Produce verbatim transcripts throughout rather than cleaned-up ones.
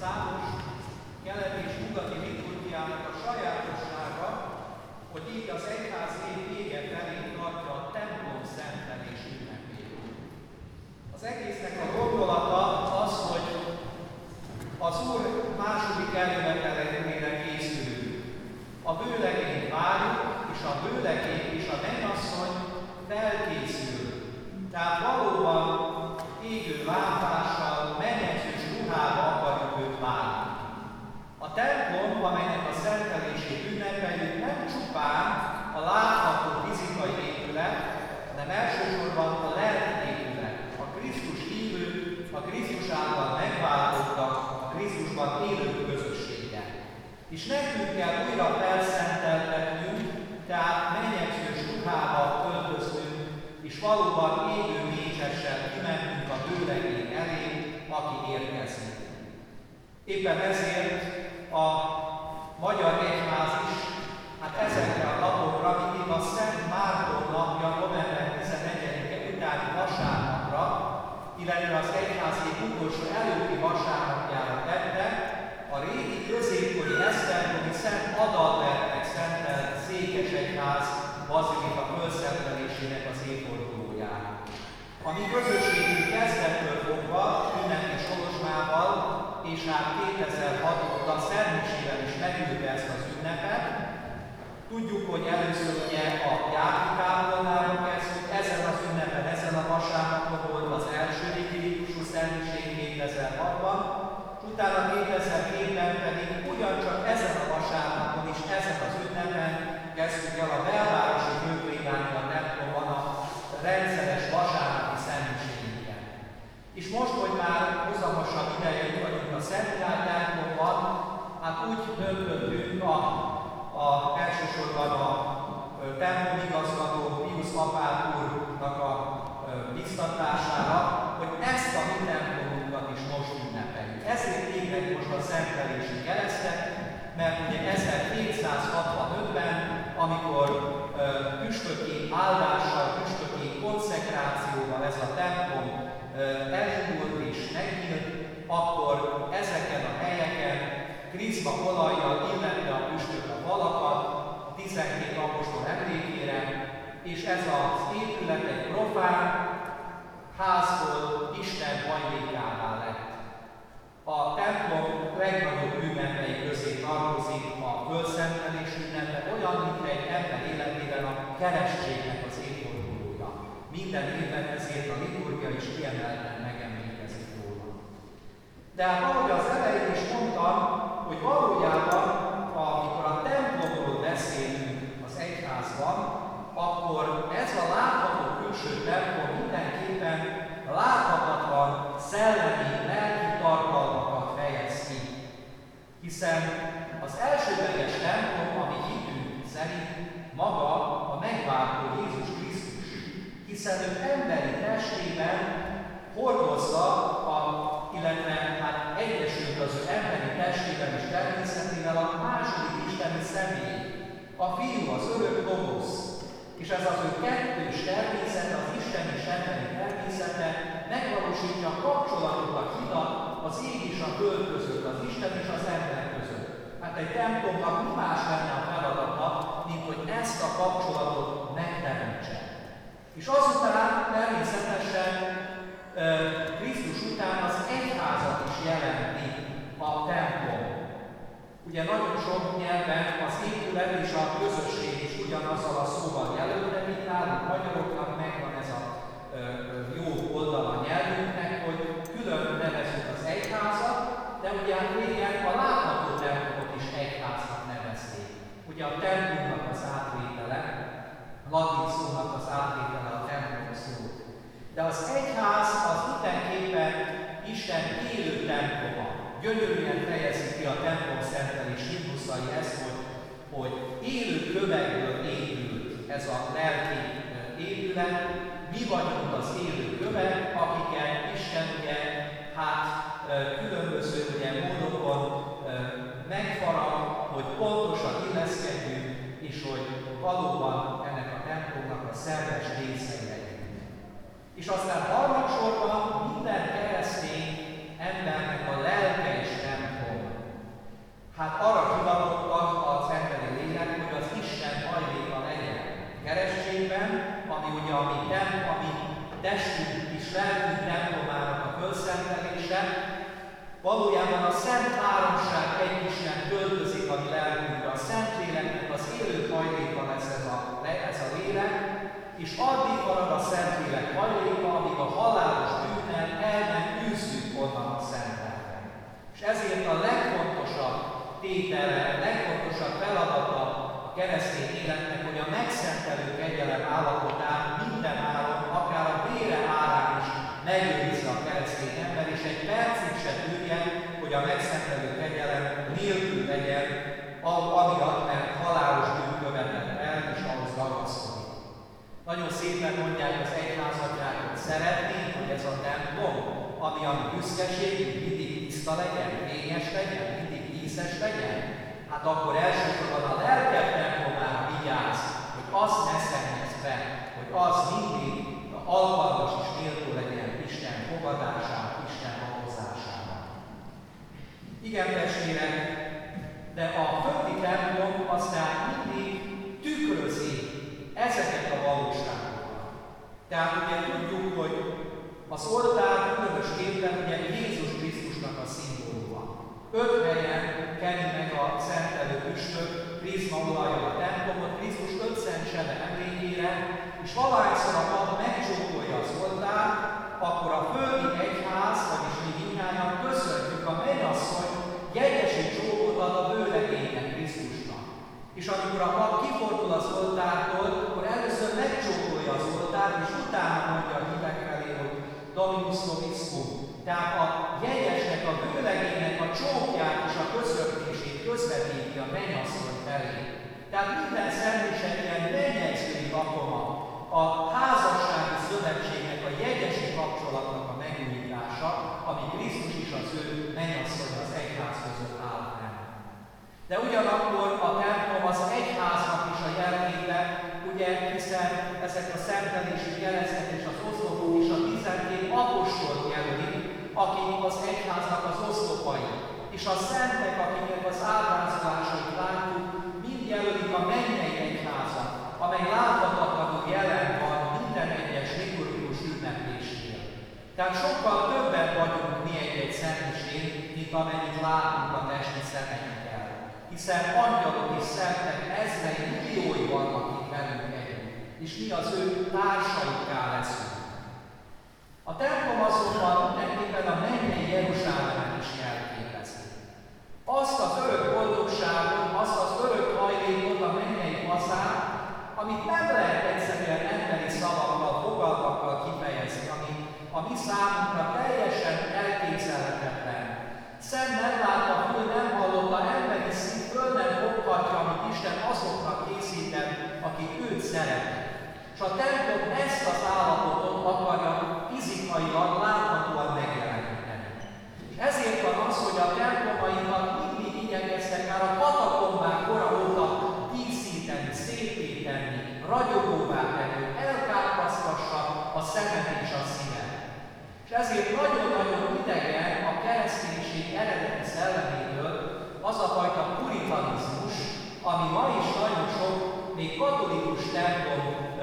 számos keleti és nyugati liturgiának a sajátossága, hogy így az egyház év vége felé tartja a templom szentelés ünnepét. Az egésznek a gondolata az, hogy az Úr második eljövetelére készülünk. A vőlegényt várjuk, és a vőlegény és a mennyasszony felkészül. Tehát valóban égő lámpással, mennyegzős ruhába akarjuk őt várni. A templom, amelynek a szentelését ünnepeljük, nem csupán a látható fizikai épület, hanem elsősorban a lelki épület, a Krisztus hívő, a Krisztus által megváltottak, a Krisztusban élők közössége. És nekünk kell újra felszenteltetnünk, tehát mennyegzős ruhába öltöznünk, és valóban égő mécsessel kimennünk a vőlegény elé, aki érkezik. Éppen ezért a magyar egyház is, hát ezekre a napokra, mindig a Szent Márton napja, november tizenegyedike utáni vasárnapra, illetve az egyházi utolsó előtti vasárnapjára tette a régi középkori esztergomi Szent Adalbertnek szentelt Székesegyház bazilika fölszentelésének az évfordulóját. A mi közösségünk kezdettől fogva ünnepi sorozsmával, és hát kétezer-hat óta szermisével is megülte ezt az ünnepet. Tudjuk, hogy először ugye a játékápolnára kezdtük, ezen az ünnepen, ezen a vasárnapon volt az első liturgikus szermiség kétezer-hatban, utána kétezer-hétben pedig ugyancsak ezen a vasárnapon is, ezen az ünnepen kezdtük el a belvárosi főplébánia templomban a rendszeres vasárnapi szentmiségünket. És most, hogy már hozamosabb ideje vagyunk a Szentmihály templomban, hát úgy döntöttünk a, a elsősorban a templomigazgató Piusz apát úrnak a biztatására, hogy ezt a mi templommunkat is most ünnepeljük. Ezért égnek most a szentelési keresztet, mert ugye ezerhétszázhatvanötben, amikor uh, püspöki áldással, püspöki konszekrációval ez a templom uh, elindult és megnyílt, akkor ezeken a helyeken krízma olajjal illette a püspök a falakat a tizenkét apostol emlékére, és ez az épület egy profán házból Isten hajlékává lett. A templom legnagyobb ünnepei közé tartozik a fölszentelés ünnepe, olyan, mint egy ember életében a keresztségnek az évfordulója. Minden évben ezért a liturgia is kiemelten megemlékezik róla. De hát ahogy az elején is mondtam, hogy valójában, amikor a templomról beszélünk az egyházban, akkor ez a látható külső templom mindenképpen láthatatlan szellemi, lelki tartalmakat fejez ki. Hiszen az elsődleges templom, ami hitünk szerint maga a megváltó Jézus Krisztus, hiszen ő emberi testében hordozza, a, illetve hát egyesült az ő emberi testében és természetével a második isteni személy, a Fiú, az örök Logosz. És ez az ő kettős természete, az Isten és emberi természete megvalósítja a kapcsolatot, a hidat az ég és a föld között, az Isten és az ember között. Hát egy templomnak mi más lenne a feladata, mint hogy ezt a kapcsolatot megteremtse. És azután természetesen Krisztus után az egyházat is jelenti a templom. Ugye nagyon sok nyelven az épület és a közösség is ugyanazzal a szóval jelölve, mint nálunk magyaroknak megvan ez a ö, jó oldal a nyelvünknek, hogy külön nevezzük az egyházat, de ugye régen a látható templomot is egyháznak nevezték. Ugye a templomnak az átvétele, latin szónak az átvétele a templom szó. De az egyház az mindenképpen Isten élő temploma. Gyönyörűen fejezi ki a templom szentelés himnuszai ezt, hogy, hogy élő kövekből épült ez a lelki épület. Mi vagyunk az élő kövek, akiket Isten ugye, hát különböző ugye, módokon megfarag, hogy pontosan illeszkedjünk, és hogy valóban ennek a templomnak a szerves részei legyünk. És aztán harmadsorban minden keresztény embernek a lelke is templom. vezetése, valójában a Szent Háromság egyisten költözik a mi lelkünkbe. A Szentléleknek az élő hajléka lesz ez a, ez a lélek, és addig marad a Szentlélek hajléka, amíg a halálos bűnnel el nem űzzük onnan a Szentléleknek. És ezért a legfontosabb tétele, a legfontosabb feladata a keresztény életnek, hogy a megszentelő kegyelem állapotán minden áron, akár a vére árán is megőrizze a keresztény ember, és egy percig se tűnjen, hogy a megszentelő kegyelem nélkül legyen, amiatt, mert halálos bűn követett el, és ahhoz ragaszkodik. Nagyon szépen mondják az egyházatják, hogy szeretnénk, hogy ez a templom, ami a büszkeségünk mindig tiszta legyen, fényes legyen, mindig díszes legyen, hát akkor elsősorban a lelked templomára vigyázz, hogy azt ne szennyezd be, hogy az mindig alkalmas és méltó legyen Isten fogadására, Isten hagozására. Igen, testvérek, de a földi templom aztán mindig tükrözi ezeket a valóságokat. Tehát ugye tudjuk, hogy az oltár különösképpen ugye Jézus Krisztusnak a szimbóluma. Öt helyen keni meg a szentelő püspök prizmaolajjal a templomot, Krisztus öt szent sebe emlékére, és valahányszor a pap megcsókolja az oltárt, akkor a földi egyház, vagyis mi mindnyájan köszöntjük a mennyasszony jegyesi csókot ad a vőlegénynek Krisztusnak. És amikor a pap kifordul az oltártól, akkor először megcsókolja az oltárt, és utána mondja a hívek felé, hogy Dominus Vobiscum. Tehát a jegyesnek, a vőlegénynek a csókját és a köszöntését közvetíti a mennyasszony felé. Tehát minden szentmis egy ilyen mennyezői lakoma, a házassági szövetségnek, a jegyesi kapcsolatnak a megújítása, ami Krisztus is az ő mennyasszony az egyház között áll fenn. De ugyanakkor a templom az egyháznak is a jelképe, ugye, hiszen ezek a szentelési jeleztek és az oszlopok is a tizenkét apostolt jelölik, akik az egyháznak az oszlopai. És a szentek, akiknek az ábrázolásait látjuk, mind jelölik a mennyei egyházat, amely láthatatlanul jelen van minden egyes liturgikus ünnepésnél. Tehát sokkal többen vagyunk mi egy-egy szentmisén, mint amennyit látunk a testi szemeinkkel. Hiszen angyalok és szentek ezrei, milliói vannak itt velünk együtt, és mi az ő társaikká leszünk. A templom azonban mindenképpen a mennyei Jeruzsálemet is jelképezi. Azt az örök boldogságot, azt az örök hajlékot, a mennyei hazát, amit nem lehet egyszerűen emberi szavakkal, fogalmakkal kifejezni, ami a mi számunkra teljesen elképzelhetetlen. Szem nem látta, fül nem hallotta, emberi szív föl nem foghatja, amit Isten azoknak készített, akik őt szeretik. És a templom ezt az állapotot akarja fizikailag láthatóan megjeleníteni. És ezért van az, hogy a templomainkat mindig igyekeztek már a katakombák kora óta díszíteni, szépé tenni, ragyogóvá tenni, hogy elkáprasztassa a szemet és a szívet. És ezért nagyon-nagyon idegen a kereszténység eredeti szellemétől az a fajta puritanizmus, ami ma is nagyon sok, még katolikus templom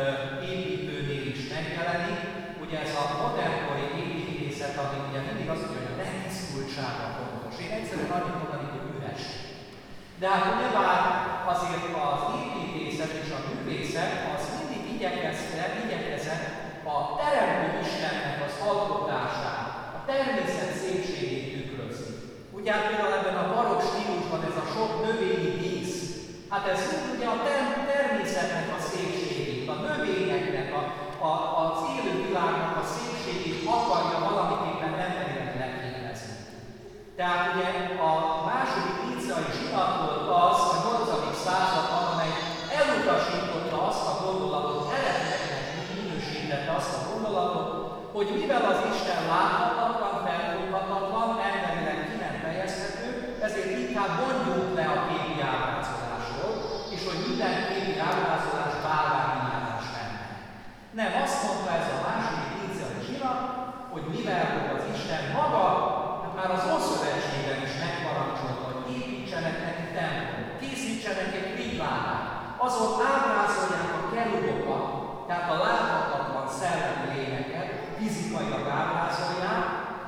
építőnél is megjelenik. Ugye ez a modernkori építészet, ami ugye mindig az, hogy a letisztultsága fontos. Én egyszerűen annyit mondanék, hogy üres. De hát nyilván azért az építészet és a művészet az mindig igyekezte, igyekezett a teremtő Istennek az alkotását, a természet szépségét tükrözni. Ugye hát például ebben a barokk stílusban ez a sok növényi dísz, hát ez ugye a ter- természetnek a szépségét, a növényeknek, a, a, az élő világnak a szépségét akarja valamiképpen emberileg leképezni. Tehát ugye a második níceai zsinat volt az a nyolcadik században, amely elutasította azt a gondolatot, eredetnek minősítette azt a gondolatot, hogy mivel az Isten láthatatlan, felfoghatatlan, emberileg ki nem fejezhető, ezért inkább mondjuk le a képi ábrázolásról, és hogy minden képi ábrázolás bálványimádás lenne. Nem, azt mondta ez a második níceai zsinat, hogy mivel hogy az Isten maga, hát már az Ószövetségben is megparancsolta, hogy építsenek neki templomot, készítsenek egy villánát, azon ábrázolják a kerubokat, tehát a láthatatlan szellemi lényeket, fizikailag ábrázolják, és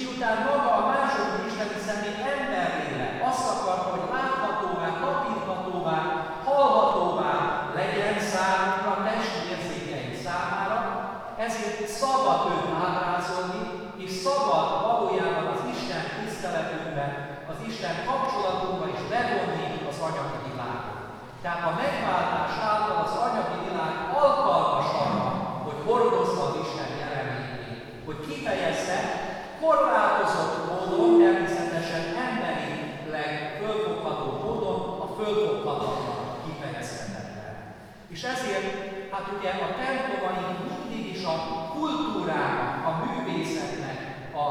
miután maga a második isteni személy emberré lett, azt akarta, hogy láthatóvá, tapinthatóvá, hallhatóvá legyen számunkra, testi érzékeink számára, ezért szabad őt ábrázolni, és szabad valójában az Isten tiszteletünkbe, az Isten kapcsolatunkba is bevonni az anyagi világot. Tehát a megváltás által az anyagi világ alkalmas arra, hogy hordozza az Isten jelenlétét, hogy kifejezze korlátozott módon, természetesen emberileg fölfogható módon a fölfoghatatlan kifejezhetetlen. És ezért, hát ugye a templomaink mindig is a kultúrának, a művészetnek a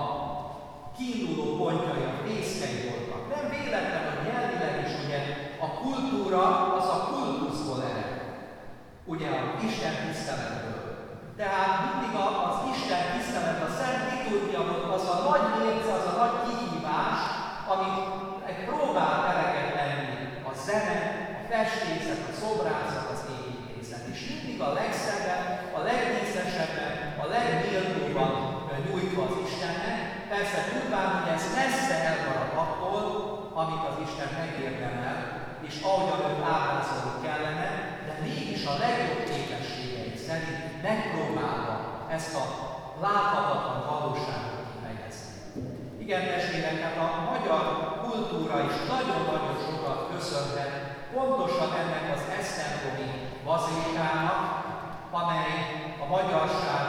kiinduló pontjai, a fészkei voltak. Nem véletlen, hogy nyelvileg is ugye a kultúra az a kultuszból ered. Ugye a Isten tiszteletből. Tehát mindig az Isten tisztelet, a Szent Liturgia volt az a nagy mérce, az a nagy kihívás, amit próbál eleget lenni a zene, a festészet, a szobrászat, az építészet. És mindig a legszebben, a legdíszesebben, a legméltóbban nyújtva az Istennek. Persze tudván, hogy ez messze elmarad attól, amit az Isten megérdemel, és ahogyan őt ábrázolni kellene, de mégis a legjobb képességei szerint megpróbálva ezt a láthatatlan valóságot kifejezni. Igen, testvérek, hát a magyar kultúra is nagyon-nagyon sokat köszönhet pontosan ennek az esztergomi bazilikának, amely a magyarság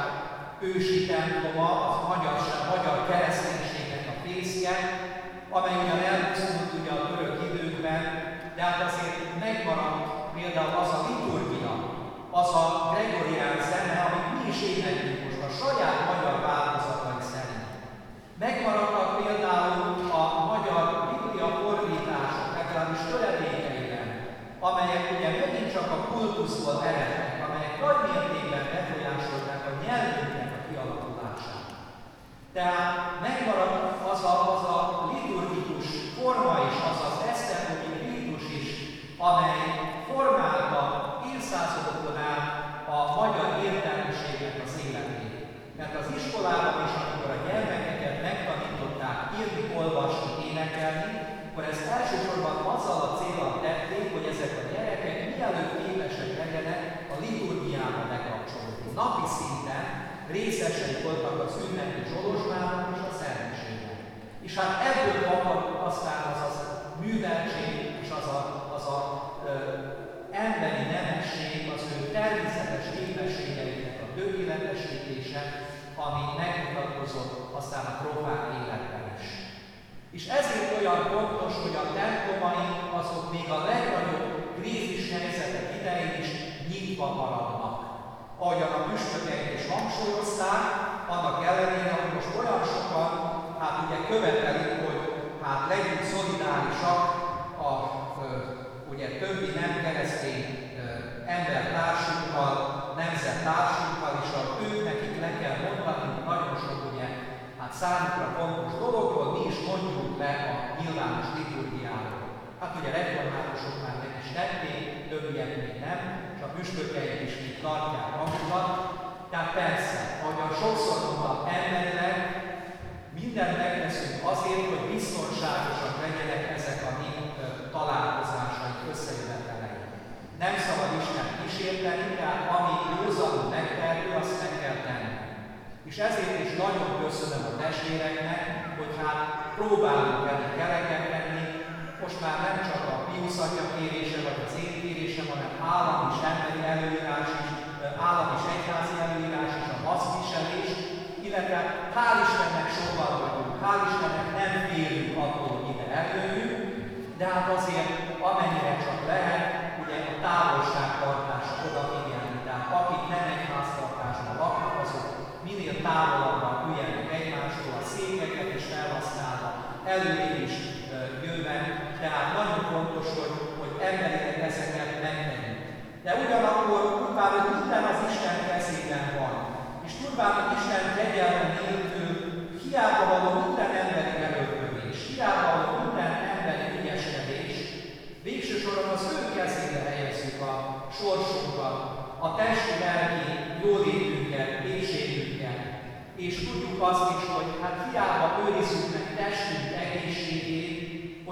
ősi temploma, az magyarság, magyar kereszténységnek a fészke, amely ugyan elpusztult ugye a török időkben, de hát azért megmaradt például az a liturgia, az a gregorián zene, amit mi is éneklünk most a saját magyar változatai szerint. Megmaradtak például a magyar biblia fordítások, legalábbis töredékeiben, amelyek ugye megint csak a kultuszból erednek, amelyek nagy mértékben befolyásolták a nyelvünknek a kialakulását. Tehát megmaradt az a, az a liturgikus forma is, az az esztergomi rítus is, amely formálta évszázadokon át a magyar értelmiségnek az életét. Mert az iskolában is, amikor a gyermekeket megtanították írni, olvasni, énekelni, akkor ezt elsősorban azzal a céllal tették, hogy ezek a gyerekek mielőtt képesek legyenek a liturgiába bekapcsolódni. Napi szinten részesei voltak az ünnepi zsolozsmának és a szentmiségnek. És hát ebből fakad aztán az a műveltség és az a, az a ö, emberi nemesség, az ő természetes képességeinek a tökéletesítése, ami megmutatkozott aztán a profán életben is. És ezért olyan fontos, hogy a templomaink azok még a legnagyobb krízis helyzetek idején is nyitva maradnak. Ahogyan a püspökeink is hangsúlyozták, annak ellenére, hogy most olyan sokan, hát ugye követelik, hogy hát legyünk szolidárisak a ö, ugye többi nem keresztény ö, embertársunkkal, nemzettársunkkal, és a ők nekik le kell mondani, nagyon sok ugye, hát számukra fontos dologról, mi is mondjuk le a nyilvános liturgiáról. Hát ugye reformátusok már meg is tették, többiek még nem, és a püspökeik is még tartják magukat. Tehát persze, ahogyan sokszor mondtam, emberileg mindent megteszünk azért, hogy biztonságosak legyenek ezek a mi találkozásaink, összejöveteleink. Nem szabad Isten kísérteni, tehát ami józanul megtehető, azt meg kell tenni. És ezért is nagyon köszönöm a testvéreknek, hogy hát próbálunk elég kereket tenni. Most már nem csak a Piusz atya kérése vagy az én kérésem, hanem állami és emberi előírás is, állami és egyházi előírás is, a maszkviselés, illetve hál' Istennek sokan vagyunk, hál' Istennek nem félünk attól, hogy ide eljöjjünk, de hát azért amennyire csak lehet, ugye a távolságtartásra odafigyelni. Tehát akik nem egy háztartásban laknak, azok minél távolabban üljenek egymástól, a székeket is felhasználva, előrébb is jönnek, tehát nagyon fontos, hogy, hogy emberileg ezeket megtegyünk. De ugyanakkor tudván, hogy minden az Isten kezében van, és tudván, hogy Isten kegyelme nélkül hiába való minden emberi erőlködés, hiába való minden emberi ügyeskedés, végső soron az ő kezére helyezzük a sorsunkat, a testi lelki jólétünket, égségünket, és tudjuk azt is, hogy hát hiába őriz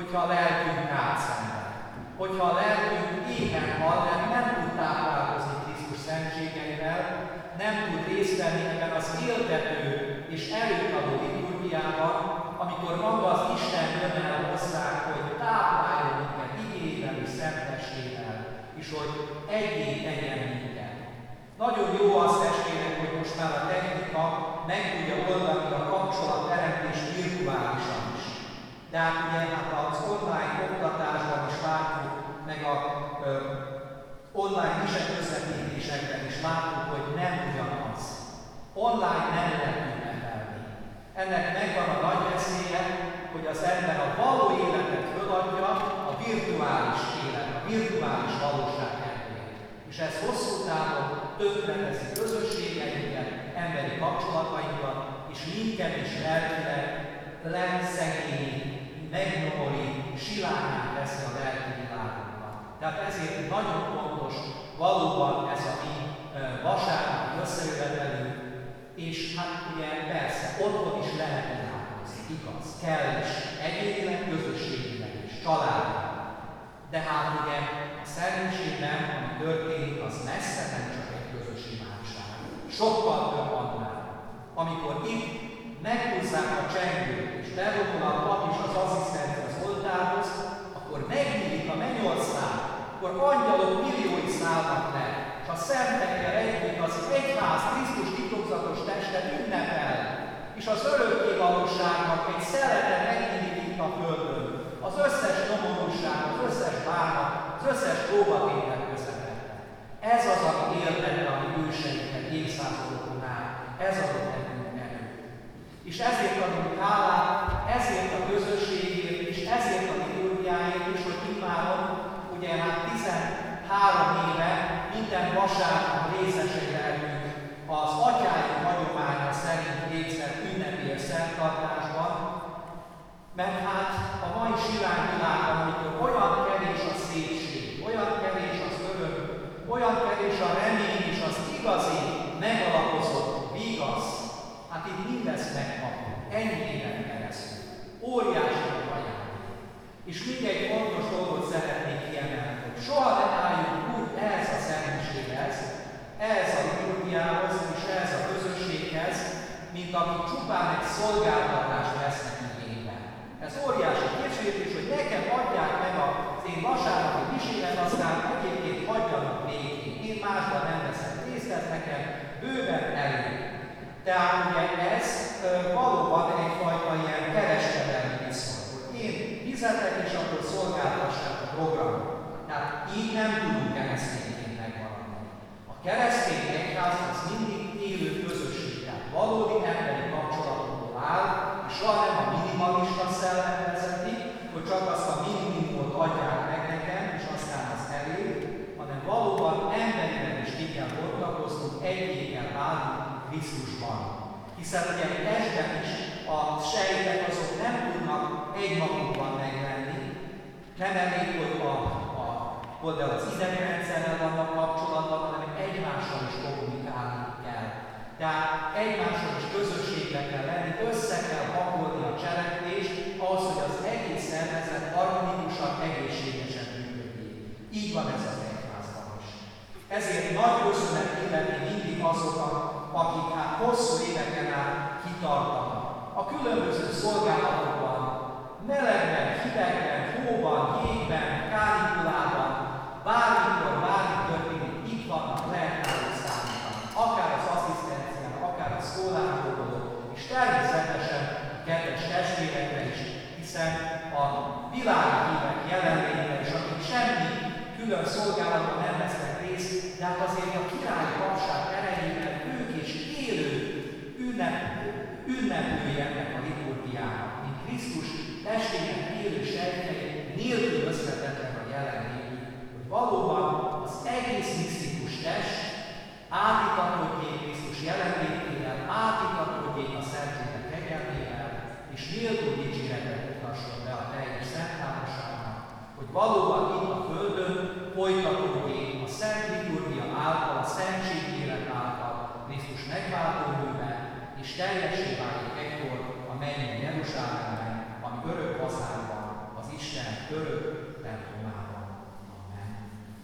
hogyha a lelkünk átszenved, hogyha a lelkünk éhen hal, mert nem tud táplálkozni Krisztus szentségeivel, nem tud részt venni ebben az éltető és erőt adó liturgiában, amikor maga az Isten jön el hozzánk, hogy tápláljon minket igével és szentestével, és hogy egyé tegyen minket. Nagyon jó az, testvérek, hogy most már a technika meg tudja oldani a kapcsolatteremtést virtuálisan is. De hát ugye hát az online oktatásban is látjuk, meg a ö, online mise közvetítésekben is látjuk, hogy nem ugyanaz. Online nem lehet ünnepelni. Ennek megvan a nagy veszélye, hogy az ember a való életet föladja a virtuális élet, a virtuális valóság elé. És ez hosszú távon tönkreteszi közösségeinket, emberi kapcsolatainkat, és minket is lelkileg lenszegényi, megnyomorít, silányán teszi a lelki világunkat. Tehát ezért nagyon fontos valóban ez a mi vasárnapi összejövetelünk, és hát ugye persze otthon is lehet imádkozni, igaz, kell is, egyénileg, közösségileg is, családban. De hát ugye a szerénységben, ami történik, az messze nem csak egy közös imádság. Sokkal több annál. Amikor itt meghúzzák a csengőt, és bevonul a pap és az asszisztens az oltárhoz, akkor megnyílik a mennyország, akkor angyalok milliói szállnak le, és a szentekkel együtt az egyház Krisztus titokzatos testet ünnepel, és az örökké valóságnak egy szelete megnyílik itt a földön, az összes nyomorúság, az összes bánat, az összes próbatétel közepette. Ez az, ami éltette a mi őseinket évszázadokon át, ez adott nekünk erőt. És ezért adunk hálát, ezért a közösségért, és ezért a liturgiáért is, hogy immáron, ugye hát tizenhárom éve minden vasárnap részesei lehetünk az atyái hagyománya szerint végzett ünnepélyes szertartásban, mert hát a mai silány világban, amikor olyan kevés a szépség, olyan kevés az öröm, olyan kevés a remény és az igazi, megalapozott vigasz, hát itt mindezt megkapjuk, ennyi éven keresztül. Óriási a ajándék. És még egy fontos dolgot szeretnék kiemelni, hogy soha ne álljunk úgy ehhez a szentséghez, ehhez a liturgiához és ehhez a közösséghez, mint akik csupán egy szolgáltatást vesznek igénybe. Ez óriási kísértés, hogy nekem adják meg az én vasárnapi misémet, aztán egyébként hagyjanak végén. Én másban nem veszek részt, ez nekem bőven elég. Tehát ugye ez ö, valóban egyfajta ilyen kereskedelmi viszony, hogy én fizetek és akkor szolgáltassák a programot. Tehát így nem tudunk keresztényként megmaradni. A keresztény egyház az mindig élő közösség, tehát valódi emberi kapcsolatokból áll, és soha nem a minimalista szellem vezeti, hogy csak azt a minimumot adják meg nekem, és aztán az elég, hanem valóban emberileg is ki kell bontakoznunk, egyé kell válni Krisztusban. Hiszen ugye egy testben is a sejtek azok nem tudnak egymagukban meglenni, nem elég, hogy a, a, például az idegrendszerrel vannak kapcsolatban, hanem egymással is kommunikálni kell. Tehát egymással is közösségbe kell lenni, össze kell pakolni a cselekvést, ahhoz, hogy az egész szervezet harmonikusan, egészségesen működjék. Így van ez az egyházban is. Ezért nagy köszönet illeti mindig azokat, akik hát hosszú éveken át kitartanak. A különböző szolgálatokban, melegben, hidegben, hóban, jégben, kánikulában, bármikor, bármi történik, itt vannak, lehet náluk számítani. Akár az asszisztencián, akár a szkóláról, és természetesen a kedves testvérekre is, hiszen a világi hívek jelenléte is, akik semmi külön szolgálatban nem vesznek részt, de hát azért a királyi papság erejével ők is élő ünnep, ünneplői ennek a liturgiának, mint Krisztus testének élő sejtjei nélkülözhetetlen a jelenlétük, hogy valóban az egész misztikus test átítatódjék Krisztus jelenlétével, átítatódjék a Szentlélek kegyelmével, és méltó dicséretet mutasson be a teljes szentháromságnak, hogy valóban itt a Földön folytatódjék a Szent Liturgia által, a Szentség élet által Krisztus megváltó műve, és teljessé válik egykor a mennyei Jeruzsálemben, ami örök hazánkban, az Isten örök templomában.